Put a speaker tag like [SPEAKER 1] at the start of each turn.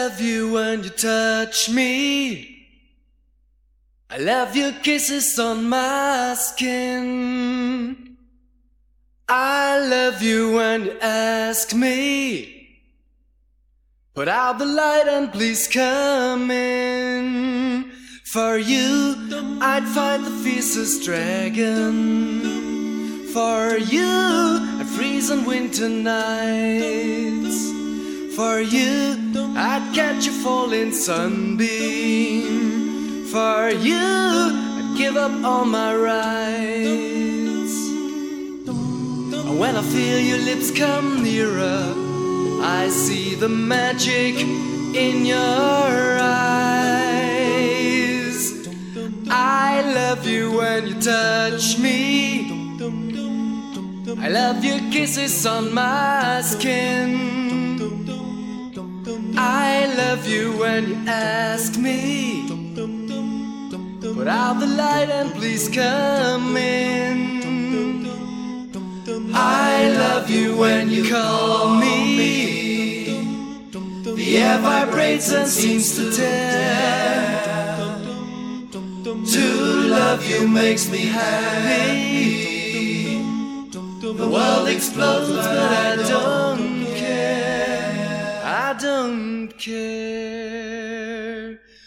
[SPEAKER 1] love you when you touch me. I love your kisses on my skin. I love you when you ask me, put out the light and please come in. For you, I'd fight the fiercest dragon. For you, I'd freeze on winter nights. For you, I'd catch a falling sunbeam. For you, I'd give up all my rights. When I feel your lips come nearer, I see the magic in your eyes. I love you when you touch me. I love your kisses on my skin. I love you when you ask me, put out the light and please come in. I love you when you call me. The air vibrates and seems to tear. To love you makes me happy. The world explodes but I don't care. I don't care.